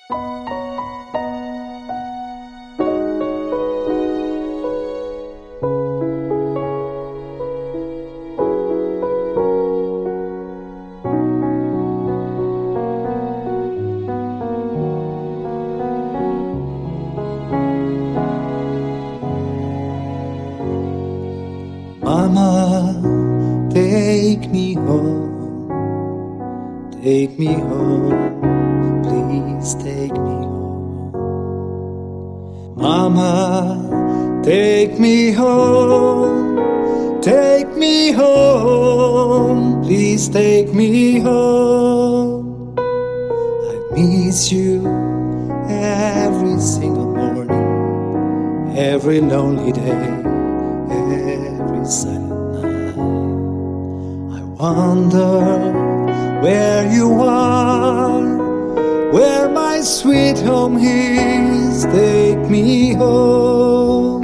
Mama, take me home, please take me home. Mama, take me home, please take me home. I miss you every single morning, every lonely day, every silent night. I wonder where you are, where my sweet home is. Take me home.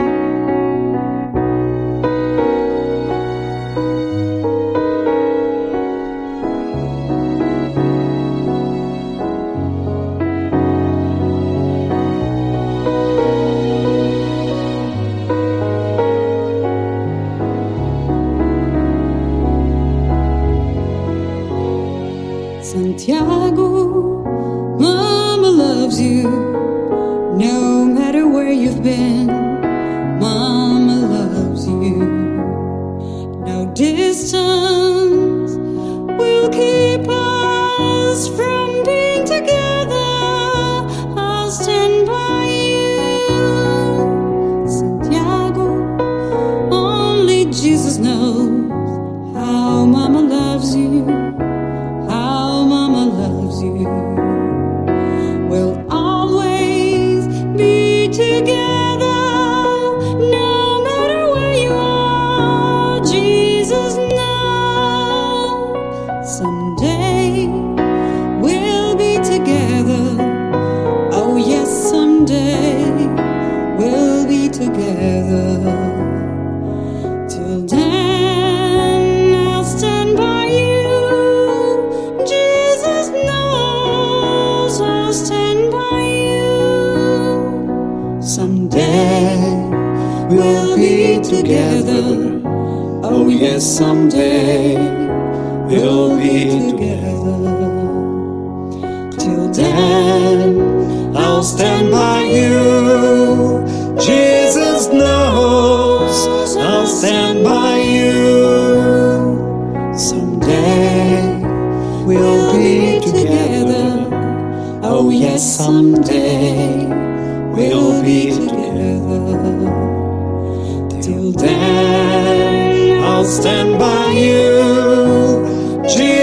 Santiago, Mama loves you, no matter where you've been. Mama loves you. No distance will keep us from being together. I'll stand by you, Santiago. Only Jesus knows how Mama loves you. We'll always be together, no matter where you are. Jesus knows someday we'll be together. Oh yes, someday we'll be together. Till then, I'll stand by you. Stand by you. Someday we'll be together. Oh yes, someday we'll be together. Till then, I'll stand by you. Jesus knows I'll stand by you. Someday we'll be together. Oh yes, someday we'll be together. Till then, I'll stand by you.